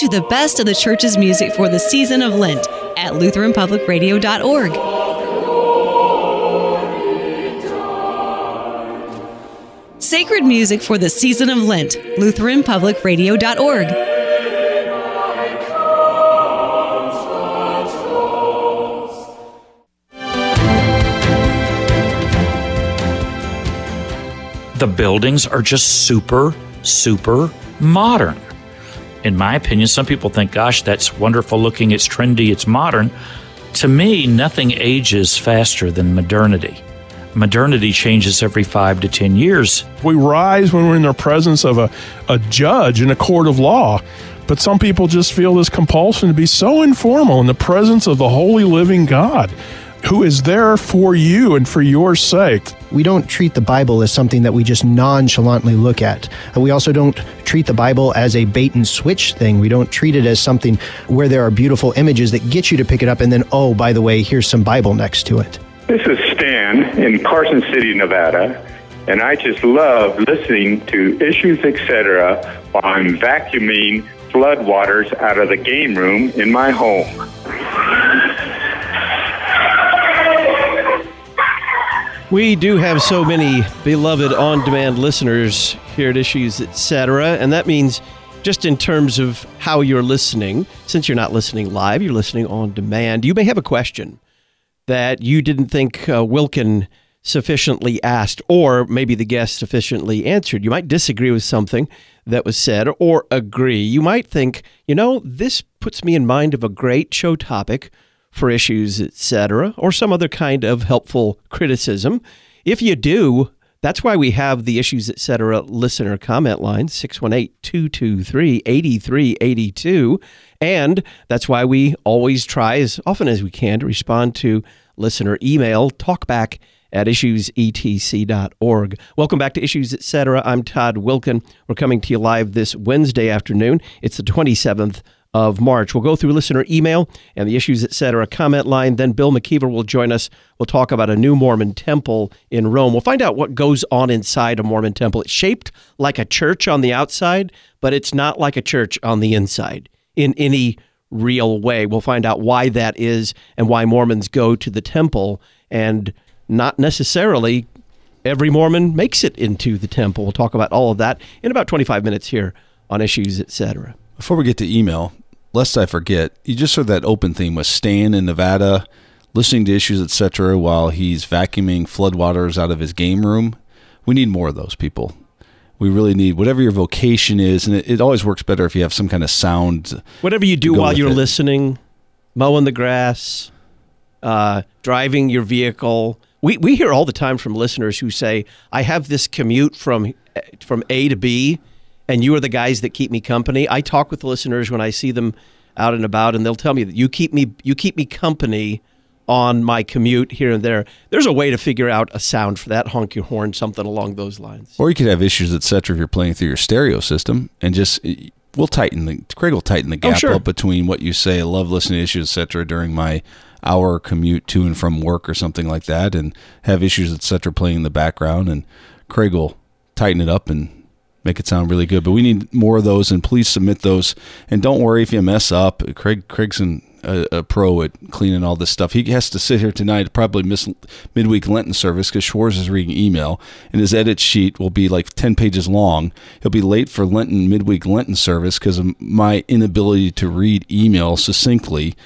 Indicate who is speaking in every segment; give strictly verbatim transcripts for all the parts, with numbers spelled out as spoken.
Speaker 1: you the best of the church's music for the season of Lent at Lutheran Public Radio dot org. Sacred music for the season of Lent, Lutheran Public Radio dot org.
Speaker 2: The buildings are just super, super modern. In my opinion, some people think, gosh, that's wonderful looking, it's trendy, it's modern. To me, nothing ages faster than modernity. Modernity changes every five to ten years.
Speaker 3: We rise when we're in the presence of a, a judge in a court of law, but some people just feel this compulsion to be so informal in the presence of the holy living God, who is there for you and for your sake.
Speaker 4: We don't treat the Bible as something that we just nonchalantly look at. And we also don't treat the Bible as a bait and switch thing. We don't treat it as something where there are beautiful images that get you to pick it up and then, oh, by the way, here's some Bible next to it.
Speaker 5: This is Stan in Carson City, Nevada, and I just love listening to Issues, et cetera while I'm vacuuming floodwaters out of the game room in my home.
Speaker 6: We do have so many beloved on-demand listeners here at Issues, et cetera, and that means just in terms of how you're listening, since you're not listening live, you're listening on demand, you may have a question that you didn't think uh, Wilken sufficiently asked, or maybe the guest sufficiently answered. You might disagree with something that was said, or agree. You might think, you know, this puts me in mind of a great show topic for Issues, et cetera, or some other kind of helpful criticism. If you do, that's why we have the Issues, et cetera listener comment line, six one eight, two two three, eight three eight two. And that's why we always try, as often as we can, to respond to listener email, talkback at issues e t c dot org. Welcome back to Issues, et cetera. I'm Todd Wilken. We're coming to you live this Wednesday afternoon. It's the twenty-seventh of March. We'll go through listener email and the Issues, et cetera comment line. Then Bill McKeever will join us. We'll talk about a new Mormon temple in Rome. We'll find out what goes on inside a Mormon temple. It's shaped like a church on the outside, but it's not like a church on the inside in any real way. We'll find out why that is and why Mormons go to the temple, and not necessarily every Mormon makes it into the temple. We'll talk about all of that in about twenty-five minutes here on Issues, et cetera.
Speaker 7: Before we get to email, lest I forget, you just heard that open theme with Stan in Nevada, listening to Issues, et cetera, while he's vacuuming floodwaters out of his game room. We need more of those people. We really need, whatever your vocation is, and it, it always works better if you have some kind of sound.
Speaker 6: Whatever you do while you're
Speaker 7: it.
Speaker 6: listening, mowing the grass, uh, driving your vehicle. We we hear all the time from listeners who say, I have this commute from from A to B, and you are the guys that keep me company. I talk with listeners when I see them out and about, and they'll tell me that you keep me you keep me company on my commute here and there. There's a way to figure out a sound for that. Honk your horn, something along those lines.
Speaker 7: Or you could have Issues, et cetera, if you're playing through your stereo system, and just we'll tighten the Craig will tighten the gap
Speaker 6: oh, sure.
Speaker 7: up between what you say. I love listening to Issues, et cetera, during my hour commute to and from work or something like that, and have Issues, et cetera, playing in the background, and Craig will tighten it up and make it sound really good. But we need more of those, and please submit those. And don't worry if you mess up. Craig Craig's an, a, a pro at cleaning all this stuff. He has to sit here tonight, probably miss midweek Lenten service because Schwartz is reading email, and his edit sheet will be like ten pages long. He'll be late for Lenten midweek Lenten service because of my inability to read email succinctly.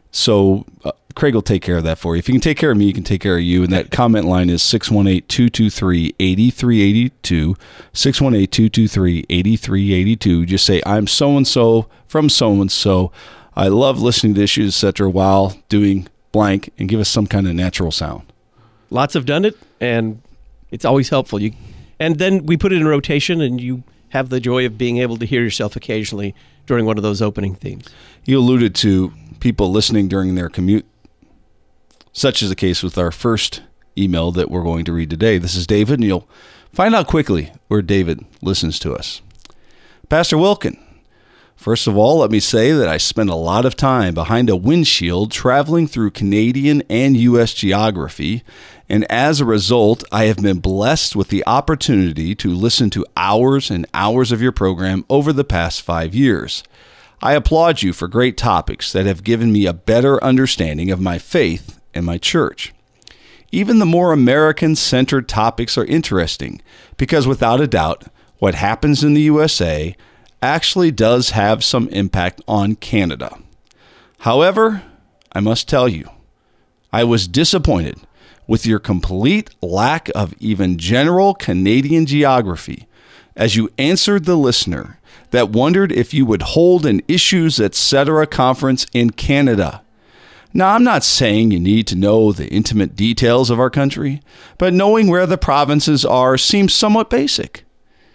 Speaker 7: So uh, Craig will take care of that for you. If you can take care of me, you can take care of you. And that comment line is six one eight, two two three, eight three eight two, six one eight, two two three, eight three eight two. Just say, I'm so-and-so from so-and-so. I love listening to Issues, et cetera, while doing blank, and give us some kind of natural sound.
Speaker 6: Lots have done it, and it's always helpful. You, and then we put it in rotation, and you have the joy of being able to hear yourself occasionally during one of those opening themes.
Speaker 7: You alluded to people listening during their commute. Such is the case with our first email that we're going to read today. This is David, and you'll find out quickly where David listens to us. Pastor Wilken, first of all, let me say that I spend a lot of time behind a windshield traveling through Canadian and U S geography, and as a result, I have been blessed with the opportunity to listen to hours and hours of your program over the past five years. I applaud you for great topics that have given me a better understanding of my faith and my church. Even the more American-centered topics are interesting because without a doubt, what happens in the U S A actually does have some impact on Canada. However, I must tell you, I was disappointed with your complete lack of even general Canadian geography as you answered the listener that wondered if you would hold an Issues Etc. conference in Canada. Now, I'm not saying you need to know the intimate details of our country, but knowing where the provinces are seems somewhat basic.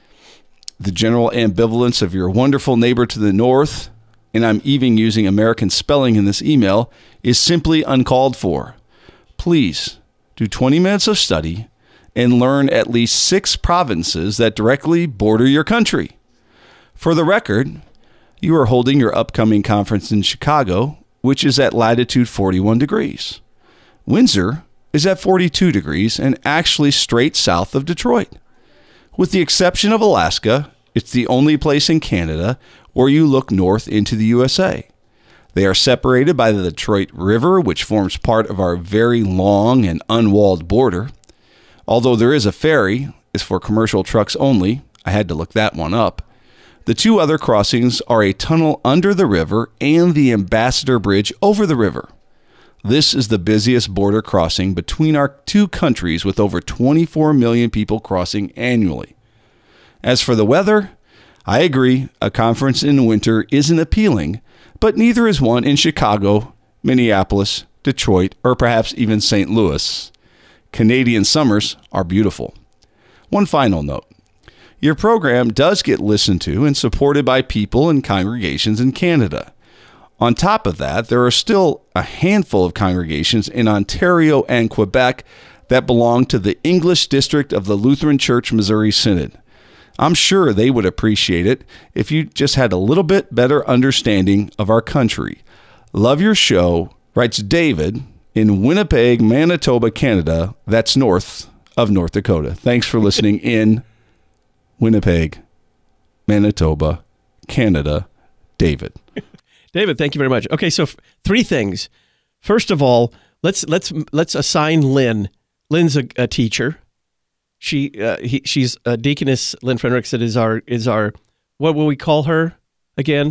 Speaker 7: The general ambivalence of your wonderful neighbor to the north, and I'm even using American spelling in this email, is simply uncalled for. Please do twenty minutes of study and learn at least six provinces that directly border your country. For the record, you are holding your upcoming conference in Chicago, which is at latitude forty-one degrees. Windsor is at forty-two degrees and actually straight south of Detroit. With the exception of Alaska, it's the only place in Canada where you look north into the U S A. They are separated by the Detroit River, which forms part of our very long and unwalled border. Although there is a ferry, it's for commercial trucks only. I had to look that one up. The two other crossings are a tunnel under the river and the Ambassador Bridge over the river. This is the busiest border crossing between our two countries with over twenty-four million people crossing annually. As for the weather, I agree a conference in winter isn't appealing, but neither is one in Chicago, Minneapolis, Detroit, or perhaps even Saint Louis. Canadian summers are beautiful. One final note. Your program does get listened to and supported by people and congregations in Canada. On top of that, there are still a handful of congregations in Ontario and Quebec that belong to the English District of the Lutheran Church Missouri Synod. I'm sure they would appreciate it if you just had a little bit better understanding of our country. Love your show, writes David in Winnipeg, Manitoba, Canada. That's north of North Dakota. Thanks for listening in Winnipeg, Manitoba, Canada, David.
Speaker 6: David, thank you very much. Okay, so f- three things. First of all, let's let's let's assign Lynn. Lynn's a, a teacher. She uh, he, she's a deaconess. Lynn Fredrickson is our is our what will we call her again?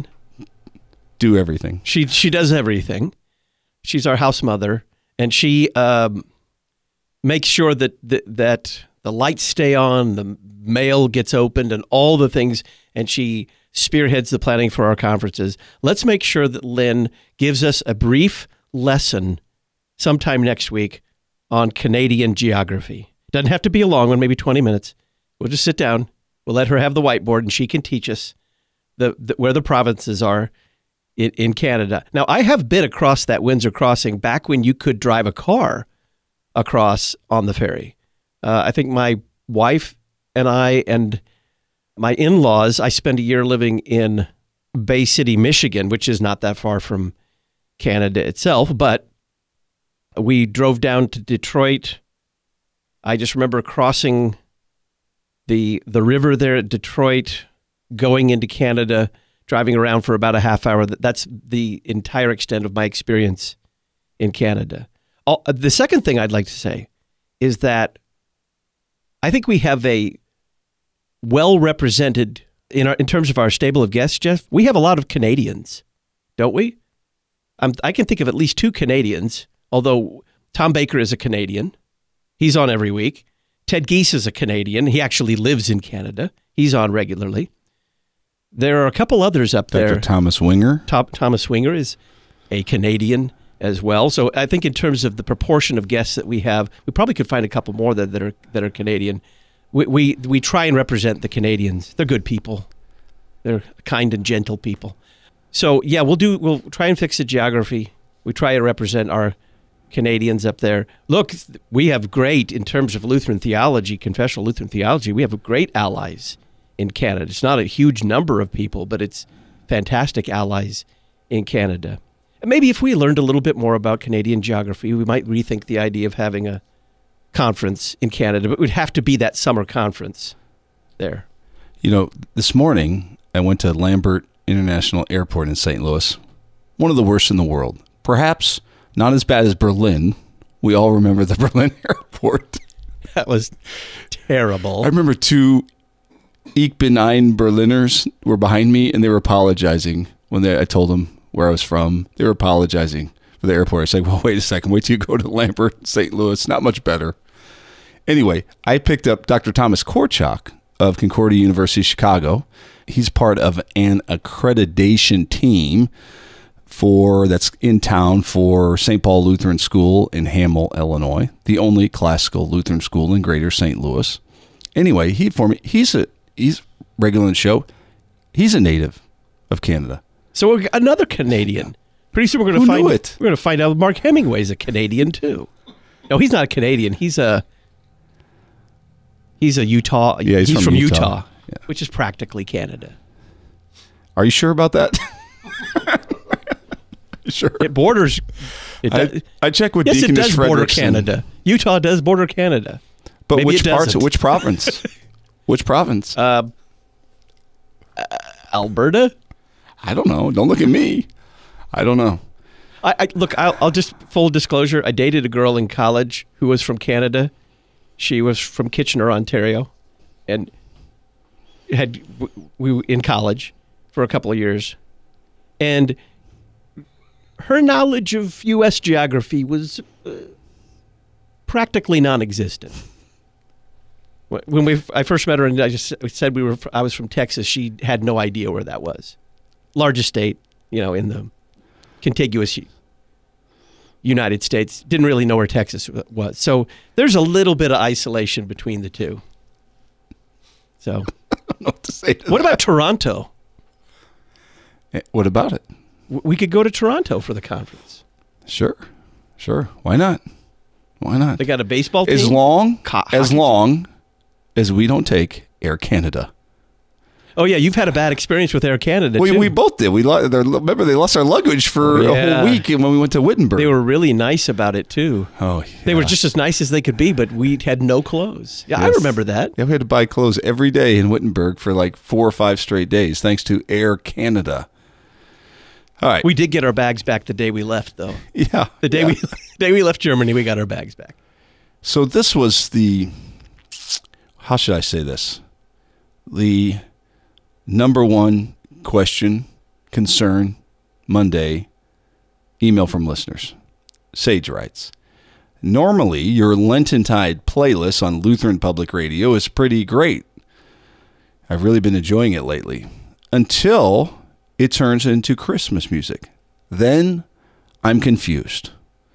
Speaker 7: Do everything.
Speaker 6: She she does everything. She's our house mother, and she um, makes sure that that that the lights stay on, the mail gets opened, and all the things, and she spearheads the planning for our conferences. Let's make sure that Lynn gives us a brief lesson sometime next week on Canadian geography. Doesn't have to be a long one, maybe twenty minutes. We'll just sit down. We'll let her have the whiteboard, and she can teach us the, the where the provinces are in, in Canada. Now, I have been across that Windsor crossing back when you could drive a car across on the ferry. Uh, I think my wife and I and my in-laws, I spent a year living in Bay City, Michigan, which is not that far from Canada itself, but we drove down to Detroit. I just remember crossing the the river there at Detroit, going into Canada, driving around for about a half hour. That's the entire extent of my experience in Canada. All, the second thing I'd like to say is that I think we have a well-represented, in our, in terms of our stable of guests, Jeff, we have a lot of Canadians, don't we? I'm, I can think of at least two Canadians, although Tom Baker is a Canadian. He's on every week. Ted Geese is a Canadian. He actually lives in Canada. He's on regularly. There are a couple others up there.
Speaker 7: Doctor Thomas Winger.
Speaker 6: Top, Thomas Winger is a Canadian as well. So I think in terms of the proportion of guests that we have, we probably could find a couple more that, that are that are Canadian. We, we we try and represent the Canadians. They're good people. They're kind and gentle people. So yeah, we'll do. We'll try and fix the geography. We try to represent our Canadians up there. Look, we have great, in terms of Lutheran theology, confessional Lutheran theology, we have great allies in Canada. It's not a huge number of people, but it's fantastic allies in Canada. And maybe if we learned a little bit more about Canadian geography, we might rethink the idea of having a conference in Canada, but it would have to be that summer conference there.
Speaker 7: You know, this morning I went to Lambert International Airport in Saint Louis. One of the worst in the world. Perhaps not as bad as Berlin. We all remember the Berlin airport.
Speaker 6: That was terrible.
Speaker 7: I remember two Ich bin ein Berliners were behind me, and they were apologizing when they, I told them where I was from. They were apologizing for the airport. I said, well, wait a second. Wait till you go to Lambert, Saint Louis. Not much better. Anyway, I picked up Doctor Thomas Korchak of Concordia University, Chicago. He's part of an accreditation team for that's in town for Saint Paul Lutheran School in Hamel, Illinois, the only classical Lutheran school in Greater Saint Louis. Anyway, he for me, he's a he's regular in the show. He's a native of Canada.
Speaker 6: So we're, another Canadian. Pretty soon we're going to find it. We're going to find out Mark Hemingway's a Canadian too. No, he's not a Canadian. He's a he's a Utah.
Speaker 7: Yeah, he's,
Speaker 6: he's
Speaker 7: from,
Speaker 6: from
Speaker 7: Utah,
Speaker 6: Utah
Speaker 7: yeah.
Speaker 6: Which is practically Canada.
Speaker 7: Are you sure about that? Sure.
Speaker 6: It borders. It does,
Speaker 7: I, I check with
Speaker 6: yes,
Speaker 7: Deaconess
Speaker 6: it does border
Speaker 7: Frederickson.
Speaker 6: Canada. Utah does border Canada.
Speaker 7: But
Speaker 6: Maybe
Speaker 7: which
Speaker 6: it
Speaker 7: parts?
Speaker 6: doesn't.
Speaker 7: Which province? Which province?
Speaker 6: Uh, uh, Alberta.
Speaker 7: I don't know. Don't look at me. I don't know.
Speaker 6: I, I look. I'll, I'll just full disclosure. I dated a girl in college who was from Canada. She was from Kitchener, Ontario, and had we were in college for a couple of years, and her knowledge of U S geography was uh, practically non-existent. When we, I first met her, and I just said we were, I was from Texas. She had no idea where that was. Largest state, you know, in the contiguous United States. Didn't really know where Texas was. So there's a little bit of isolation between the two. So,
Speaker 7: I don't know what to say to
Speaker 6: what
Speaker 7: that.
Speaker 6: about Toronto?
Speaker 7: What about it?
Speaker 6: We could go to Toronto for the conference.
Speaker 7: Sure, sure. Why not? Why not?
Speaker 6: They got a baseball team.
Speaker 7: As long
Speaker 6: Co-
Speaker 7: as
Speaker 6: hockey
Speaker 7: long as we don't take Air Canada.
Speaker 6: Oh yeah, you've had a bad experience with Air Canada.
Speaker 7: We
Speaker 6: too.
Speaker 7: we both did. We lo- remember they lost our luggage for
Speaker 6: Yeah.
Speaker 7: a whole week when we went to Wittenberg.
Speaker 6: They were really nice about it too.
Speaker 7: Oh, yeah.
Speaker 6: They were just as nice as they could be, but we had no clothes. Yeah, I
Speaker 7: Yes.
Speaker 6: remember that.
Speaker 7: Yeah, we had to buy clothes every day in Wittenberg for like four or five straight days, thanks to Air Canada. All right.
Speaker 6: We did get our bags back the day we left, though.
Speaker 7: yeah.
Speaker 6: The day
Speaker 7: yeah.
Speaker 6: we the day we left Germany, we got our bags back.
Speaker 7: So this was the, how should I say this? The number one question, concern, Monday, email from listeners. Sage writes, normally your Lenten-tide playlist on Lutheran Public Radio is pretty great. I've really been enjoying it lately. Until it turns into Christmas music. Then I'm confused.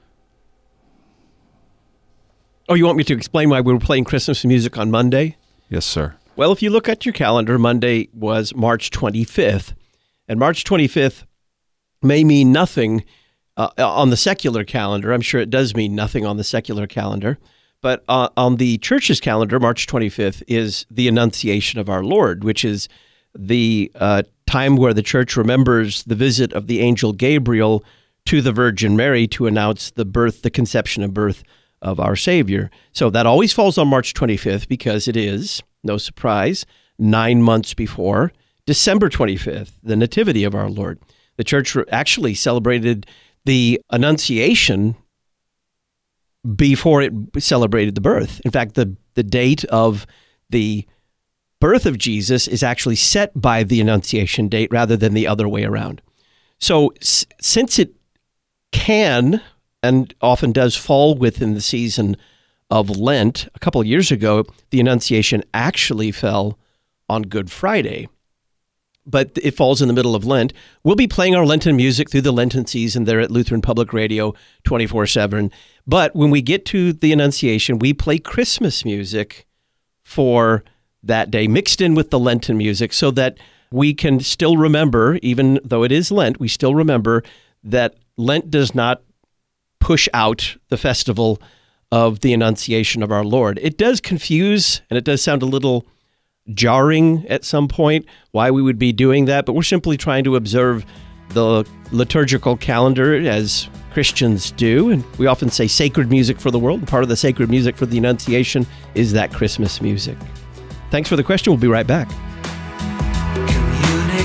Speaker 6: Oh, you want me to explain why we were playing Christmas music on Monday?
Speaker 7: Yes, sir.
Speaker 6: Well, if you look at your calendar, Monday was March twenty-fifth. And March twenty-fifth may mean nothing uh, on the secular calendar. I'm sure it does mean nothing on the secular calendar. But uh, on the church's calendar, March twenty-fifth is the Annunciation of our Lord, which is the uh, time where the church remembers the visit of the angel Gabriel to the Virgin Mary to announce the birth, the conception and birth of our Savior. So that always falls on March twenty-fifth because it is, no surprise, nine months before December twenty-fifth, the Nativity of our Lord. The church actually celebrated the Annunciation before it celebrated the birth. In fact, the, the date of the birth of Jesus is actually set by the Annunciation date rather than the other way around. So s- since it can and often does fall within the season of Lent, a couple of years ago, the Annunciation actually fell on Good Friday. But it falls in the middle of Lent. We'll be playing our Lenten music through the Lenten season there at Lutheran Public Radio twenty-four seven. But when we get to the Annunciation, we play Christmas music for that day, mixed in with the Lenten music, so that we can still remember, even though it is Lent, we still remember that Lent does not push out the festival of the Annunciation of our Lord. It does confuse, and it does sound a little jarring at some point why we would be doing that, but we're simply trying to observe the liturgical calendar as Christians do, and we often say sacred music for the world, and part of the sacred music for the Annunciation is that Christmas music. Thanks for the question. We'll be right back.
Speaker 8: Communication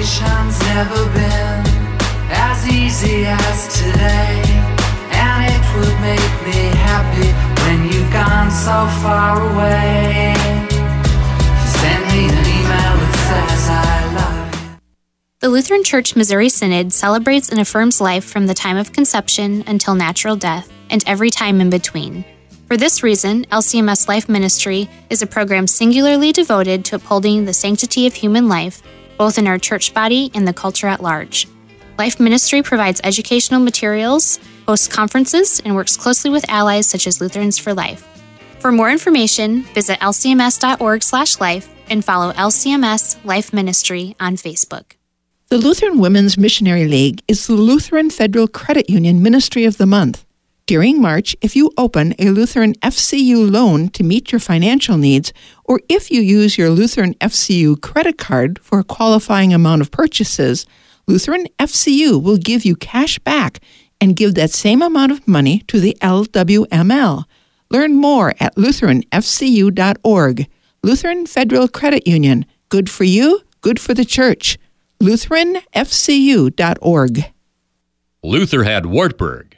Speaker 8: Salvation's never been as easy as today, and it would make me happy when you've gone so far away. Send me an email that says I love you.
Speaker 9: The Lutheran Church Missouri Synod celebrates and affirms life from the time of conception until natural death and every time in between. For this reason, L C M S Life Ministry is a program singularly devoted to upholding the sanctity of human life, both in our church body and the culture at large. Life Ministry provides educational materials, hosts conferences, and works closely with allies such as Lutherans for Life. For more information, visit l c m s dot org slash life and follow L C M S Life Ministry on Facebook.
Speaker 10: The Lutheran Women's Missionary League is the Lutheran Federal Credit Union Ministry of the Month. During March, if you open a Lutheran F C U loan to meet your financial needs, or if you use your Lutheran F C U credit card for a qualifying amount of purchases, Lutheran F C U will give you cash back and give that same amount of money to the L W M L. Learn more at lutheran f c u dot org. Lutheran Federal Credit Union. Good for you, good for the church. lutheran f c u dot org.
Speaker 11: Luther had Wartburg.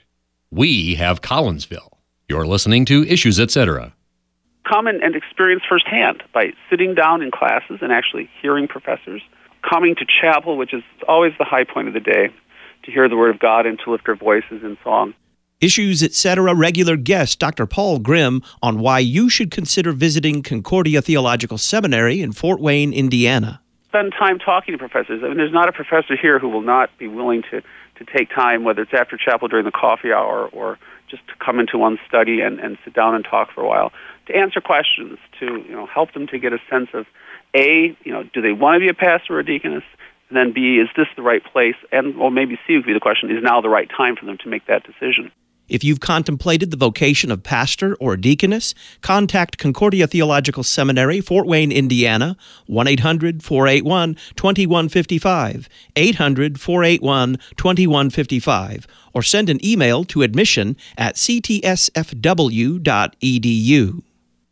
Speaker 11: We have Collinsville. You're listening to Issues, et cetera.
Speaker 12: Come and, and experience firsthand by sitting down in classes and actually hearing professors, coming to chapel, which is always the high point of the day, to hear the Word of God and to lift our voices in song.
Speaker 6: Issues, et cetera. Regular guest Doctor Paul Grimm on why you should consider visiting Concordia Theological Seminary in Fort Wayne, Indiana.
Speaker 12: Spend time talking to professors. I mean, there's not a professor here who will not be willing to, to take time, whether it's after chapel during the coffee hour or just to come into one's study and, and sit down and talk for a while, to answer questions, to you know help them to get a sense of, A, you know, do they want to be a pastor or a deaconess? And then B, is this the right place? And or maybe C would be the question, is now the right time for them to make that decision?
Speaker 6: If you've contemplated the vocation of pastor or deaconess, contact Concordia Theological Seminary, Fort Wayne, Indiana, one eight hundred four eight one two one five five, eight hundred four eight one two one five five, or send an email to admission at c t s f w dot e d u.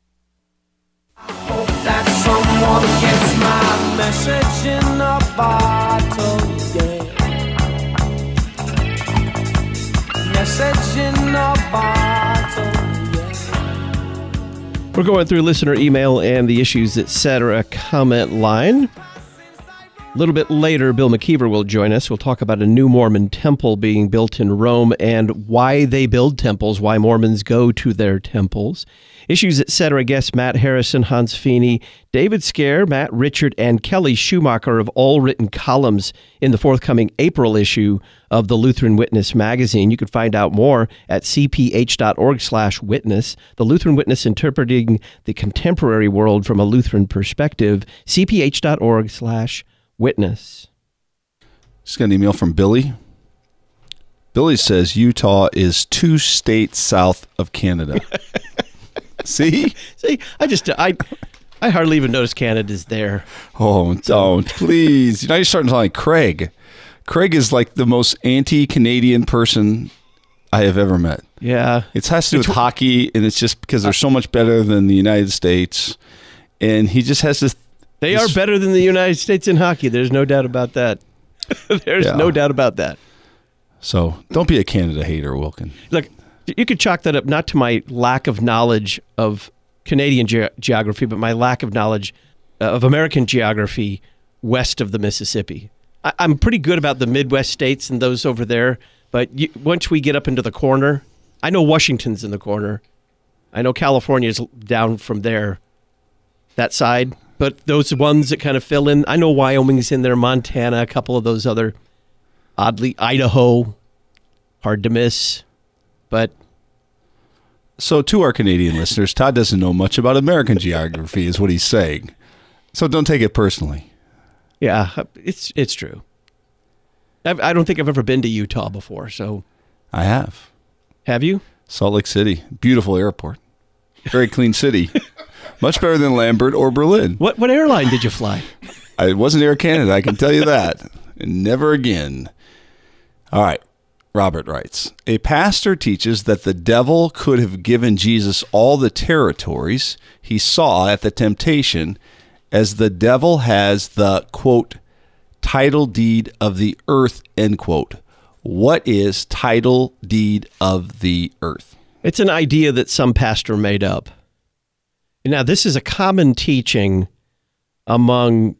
Speaker 8: Hope that someone gets my message in a bottle, yeah. Message in a bottle, yeah.
Speaker 6: We're going through listener email and the Issues, et cetera comment line. A little bit later, Bill McKeever will join us. We'll talk about a new Mormon temple being built in Rome and why they build temples, why Mormons go to their temples. Issues, et cetera guests Matt Harrison, Hans Feeney, David Scare, Matt Richard, and Kelly Schumacher have all written columns in the forthcoming April issue of the Lutheran Witness magazine. You can find out more at c p h dot org slash witness. The Lutheran Witness interpreting the contemporary world from a Lutheran perspective, c p h dot org slash witness.
Speaker 7: Just got an email from Billy. Billy says Utah is two states south of Canada. See?
Speaker 6: See, I just, I I hardly even notice Canada's there.
Speaker 7: Oh, don't, please. Now you're starting to sound like Craig. Craig is like the most anti-Canadian person I have ever met.
Speaker 6: Yeah.
Speaker 7: It has to do with hockey, and it's just because they're so much better than the United States. And he just has this...
Speaker 6: They
Speaker 7: this,
Speaker 6: are better than the United States in hockey. There's no doubt about that. There's
Speaker 7: yeah.
Speaker 6: no doubt about that.
Speaker 7: So don't be a Canada hater, Wilkin.
Speaker 6: Look, you could chalk that up not to my lack of knowledge of Canadian ge- geography, but my lack of knowledge of American geography west of the Mississippi. I- I'm pretty good about the Midwest states and those over there, but you, once we get up into the corner, I know Washington's in the corner. I know California's down from there, that side, but those ones that kind of fill in, I know Wyoming's in there, Montana, a couple of those other, oddly, Idaho, hard to miss. But
Speaker 7: so to our Canadian listeners, Todd doesn't know much about American geography is what he's saying. So don't take it personally.
Speaker 6: Yeah, it's it's true. I've, I don't think I've ever been to Utah before, so.
Speaker 7: I have.
Speaker 6: Have you?
Speaker 7: Salt Lake City. Beautiful airport. Very clean city. Much better than Lambert or Berlin.
Speaker 6: What what airline did you fly?
Speaker 7: I, it wasn't Air Canada, I can tell you that. And never again. All right. Robert writes, a pastor teaches that the devil could have given Jesus all the territories he saw at the temptation, as the devil has the, quote, title deed of the earth, end quote. What is title deed of the earth?
Speaker 6: It's an idea that some pastor made up. Now, this is a common teaching among,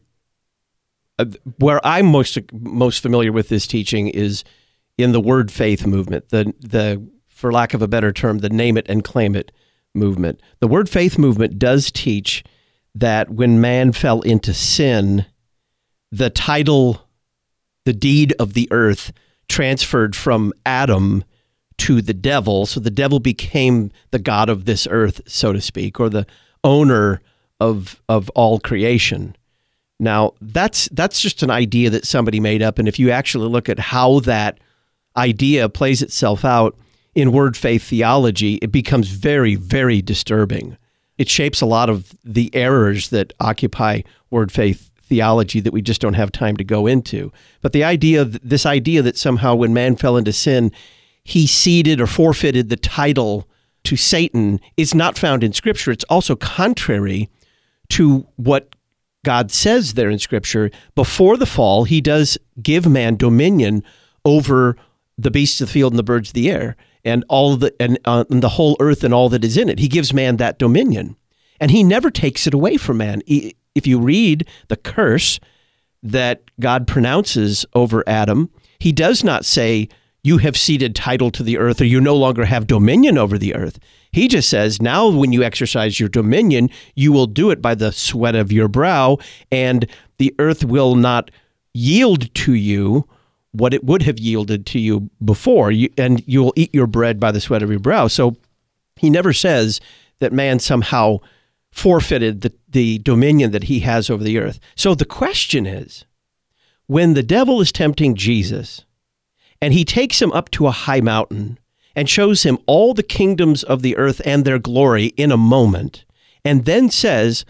Speaker 6: uh, where I'm most most familiar with this teaching is in the word faith movement, the the for lack of a better term, the name it and claim it movement. The word faith movement does teach that when man fell into sin, the title, the deed of the earth transferred from Adam to the devil. So the devil became the god of this earth, so to speak, or the owner of of all creation. Now, that's that's just an idea that somebody made up. And if you actually look at how that idea plays itself out in word faith theology, it becomes very, very disturbing. It shapes a lot of the errors that occupy word faith theology that we just don't have time to go into. But the idea, this idea that somehow when man fell into sin, he ceded or forfeited the title to Satan is not found in Scripture. It's also contrary to what God says there in Scripture. Before the fall, he does give man dominion over the beasts of the field and the birds of the air and all the and, uh, and the whole earth and all that is in it. He gives man that dominion, and he never takes it away from man. He, if you read the curse that God pronounces over Adam, he does not say, you have ceded title to the earth, or you no longer have dominion over the earth. He just says, now when you exercise your dominion, you will do it by the sweat of your brow, and the earth will not yield to you what it would have yielded to you before, you, and you will eat your bread by the sweat of your brow. So he never says that man somehow forfeited the, the dominion that he has over the earth. So the question is, when the devil is tempting Jesus, and he takes him up to a high mountain and shows him all the kingdoms of the earth and their glory in a moment, and then says,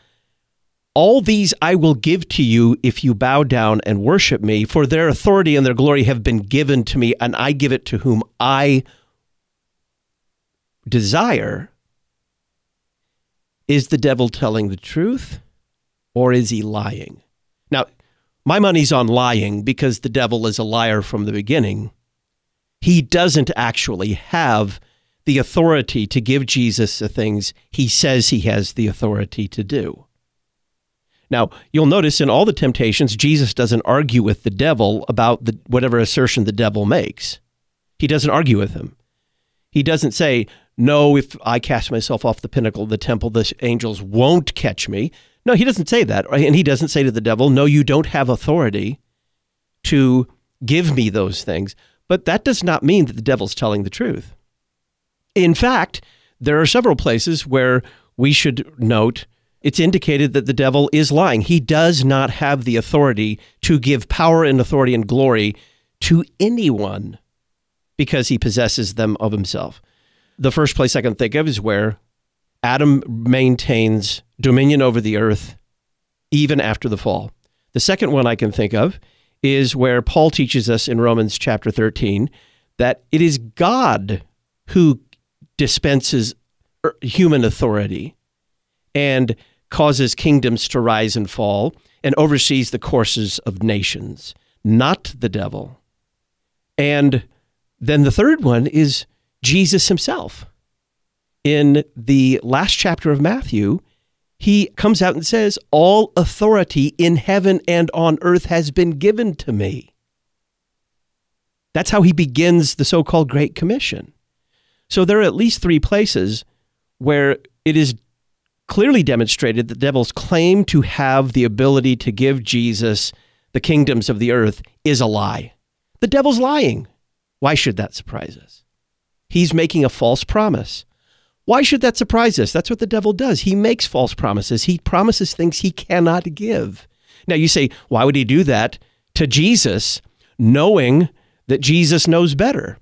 Speaker 6: all these I will give to you if you bow down and worship me, for their authority and their glory have been given to me, and I give it to whom I desire. Is the devil telling the truth, or is he lying? Now, my money's on lying, because the devil is a liar from the beginning. He doesn't actually have the authority to give Jesus the things he says he has the authority to do. Now, you'll notice in all the temptations, Jesus doesn't argue with the devil about the, whatever assertion the devil makes. He doesn't argue with him. He doesn't say, no, if I cast myself off the pinnacle of the temple, the angels won't catch me. No, he doesn't say that. And he doesn't say to the devil, no, you don't have authority to give me those things. But that does not mean that the devil's telling the truth. In fact, there are several places where we should note it's indicated that the devil is lying. He does not have the authority to give power and authority and glory to anyone because he possesses them of himself. The first place I can think of is where Adam maintains dominion over the earth even after the fall. The second one I can think of is where Paul teaches us in Romans chapter thirteen that it is God who dispenses human authority and causes kingdoms to rise and fall and oversees the courses of nations, not the devil. And then the third one is Jesus himself. In the last chapter of Matthew, he comes out and says, all authority in heaven and on earth has been given to me. That's how he begins the so-called Great Commission. So there are at least three places where it is clearly demonstrated that the devil's claim to have the ability to give Jesus the kingdoms of the earth is a lie. The devil's lying. Why should that surprise us? He's making a false promise. Why should that surprise us? That's what the devil does. He makes false promises. He promises things he cannot give. Now you say, why would he do that to Jesus, knowing that Jesus knows better?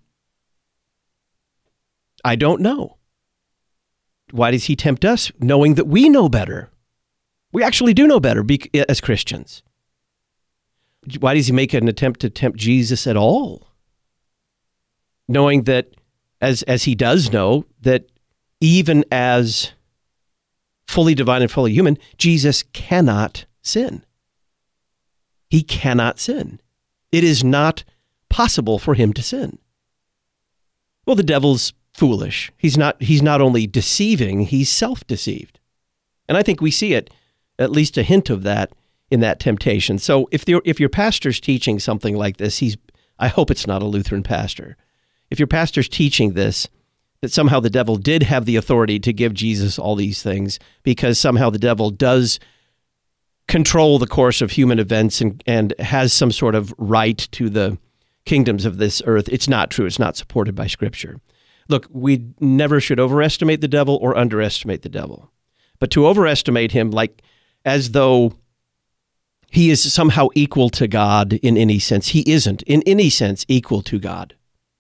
Speaker 6: I don't know. Why does he tempt us, knowing that we know better? We actually do know better as Christians. Why does he make an attempt to tempt Jesus at all? Knowing that, as as he does know, that even as fully divine and fully human, Jesus cannot sin. He cannot sin. It is not possible for him to sin. Well, the devil's foolish. He's not, he's not only deceiving, he's self-deceived. And I think we see it, at least a hint of that, in that temptation. So if if your pastor's teaching something like this, he's I hope it's not a Lutheran pastor. If your pastor's teaching this, that somehow the devil did have the authority to give Jesus all these things because somehow the devil does control the course of human events and, and has some sort of right to the kingdoms of this earth, it's not true. It's not supported by Scripture. Look, we never should overestimate the devil or underestimate the devil. But to overestimate him like as though he is somehow equal to God in any sense, he isn't in any sense equal to God.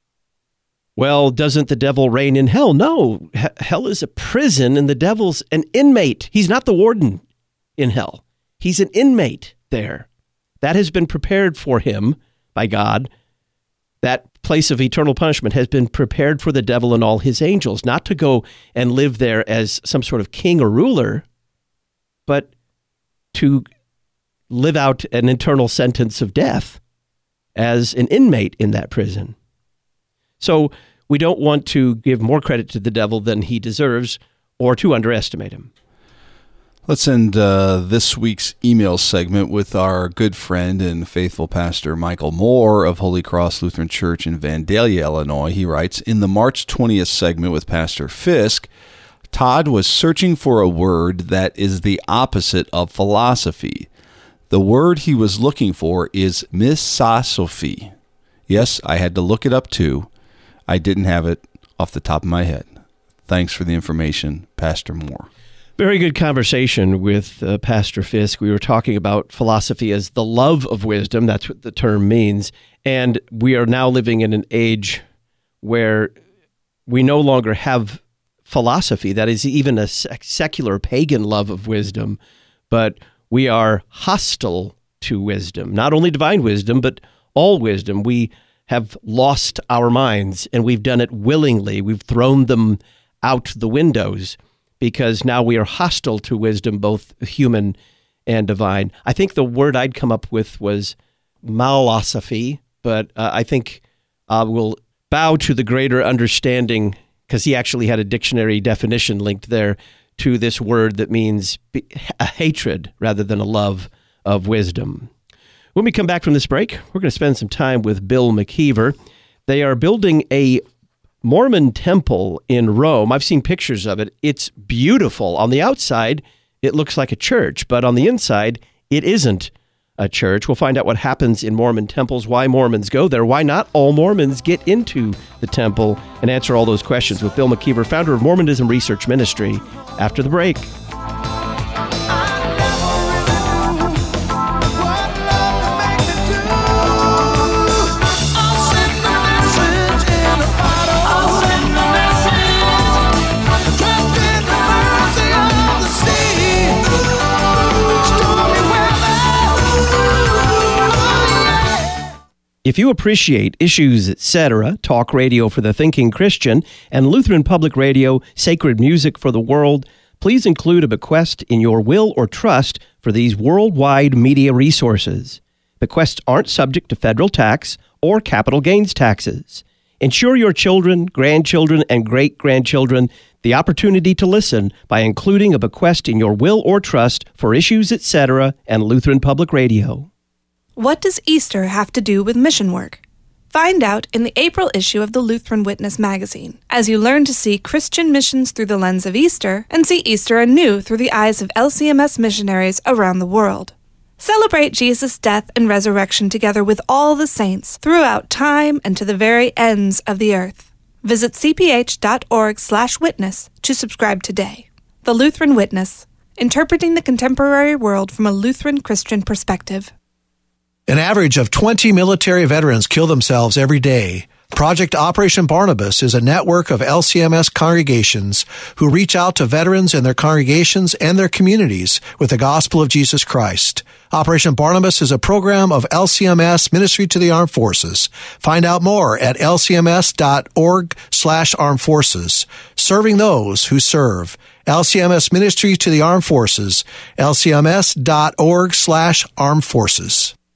Speaker 6: Well, doesn't the devil reign in hell? No, H- hell is a prison and the devil's an inmate. He's not the warden in hell. He's an inmate there. That has been prepared for him by God. That place of eternal punishment has been prepared for the devil and all his angels, not to go and live there as some sort of king or ruler, but to live out an eternal sentence of death as an inmate in that prison. So we don't want to give more credit to the devil than he deserves or to underestimate him.
Speaker 7: Let's end uh, this week's email segment with our good friend and faithful pastor, Michael Moore of Holy Cross Lutheran Church in Vandalia, Illinois. He writes, in the March twentieth segment with Pastor Fisk, Todd was searching for a word that is the opposite of philosophy. The word he was looking for is misosophy. Yes, I had to look it up too. I didn't have it off the top of my head. Thanks for the information, Pastor Moore.
Speaker 6: Very good conversation with uh, Pastor Fisk. We were talking about philosophy as the love of wisdom. That's what the term means. And we are now living in an age where we no longer have philosophy. That is even a sec- secular pagan love of wisdom. But we are hostile to wisdom, not only divine wisdom, but all wisdom. We have lost our minds, and we've done it willingly. We've thrown them out the windows, because now we are hostile to wisdom, both human and divine. I think the word I'd come up with was malosophy, but uh, I think uh, we'll bow to the greater understanding, because he actually had a dictionary definition linked there to this word that means a hatred rather than a love of wisdom. When we come back from this break, we're going to spend some time with Bill McKeever. They are building a Mormon temple in Rome. I've seen pictures of it. It's beautiful. On the outside, it looks like a church, but on the inside, it isn't a church. We'll find out what happens in Mormon temples, why Mormons go there, why not all Mormons get into the temple, and answer all those questions with Bill McKeever, founder of Mormonism Research Ministry, after the break. If you appreciate Issues, et cetera, talk radio for the thinking Christian, and Lutheran Public Radio, sacred music for the world, please include a bequest in your will or trust for these worldwide media resources. Bequests aren't subject to federal tax or capital gains taxes. Ensure your children, grandchildren, and great-grandchildren the opportunity to listen by including a bequest in your will or trust for Issues, et cetera, and Lutheran Public Radio.
Speaker 13: What does Easter have to do with mission work? Find out in the April issue of the Lutheran Witness magazine, as you learn to see Christian missions through the lens of Easter and see Easter anew through the eyes of L C M S missionaries around the world. Celebrate Jesus' death and resurrection together with all the saints throughout time and to the very ends of the earth. Visit c p h dot org slash witness to subscribe today. The Lutheran Witness, interpreting the contemporary world from a Lutheran Christian perspective.
Speaker 14: An average of twenty military veterans kill themselves every day. Project Operation Barnabas is a network of L C M S congregations who reach out to veterans and their congregations and their communities with the gospel of Jesus Christ. Operation Barnabas is a program of L C M S Ministry to the Armed Forces. Find out more at l c m s dot org slash armed forces. Serving those who serve. L C M S Ministry to the Armed Forces. l c m s dot org slash armed forces.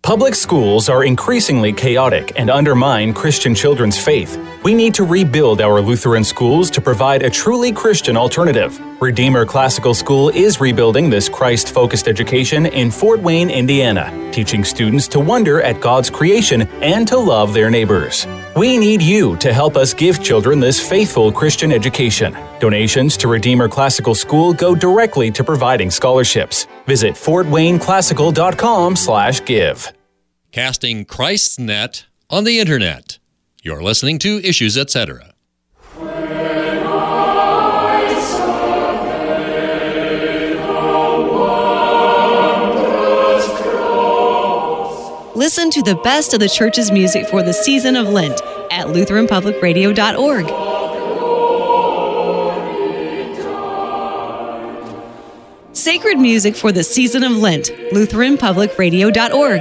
Speaker 15: Public schools are increasingly chaotic and undermine Christian children's faith. We need to rebuild our Lutheran schools to provide a truly Christian alternative. Redeemer Classical School is rebuilding this Christ-focused education in Fort Wayne, Indiana, teaching students to wonder at God's creation and to love their neighbors. We need you to help us give children this faithful Christian education. Donations to Redeemer Classical School go directly to providing scholarships. Visit fort wayne classical dot com slash give.
Speaker 11: Casting Christ's net on the internet. You're listening to Issues, et cetera.
Speaker 1: Listen to the best of the church's music for the season of Lent at lutheran public radio dot org. Sacred music for the season of Lent, lutheran public radio dot org.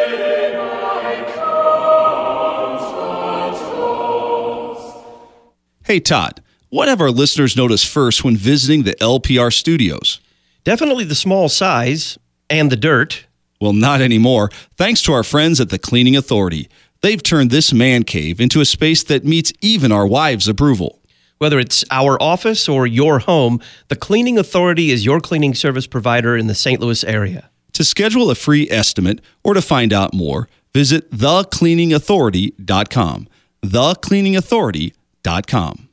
Speaker 7: Hey, Todd, what have our listeners noticed first when visiting the L P R studios?
Speaker 6: Definitely the small size and the dirt.
Speaker 7: Well, not anymore, thanks to our friends at the Cleaning Authority. They've turned this man cave into a space that meets even our wives' approval.
Speaker 6: Whether it's our office or your home, the Cleaning Authority is your cleaning service provider in the Saint Louis area.
Speaker 7: To schedule a free estimate or to find out more, visit the cleaning authority dot com. the cleaning authority dot com.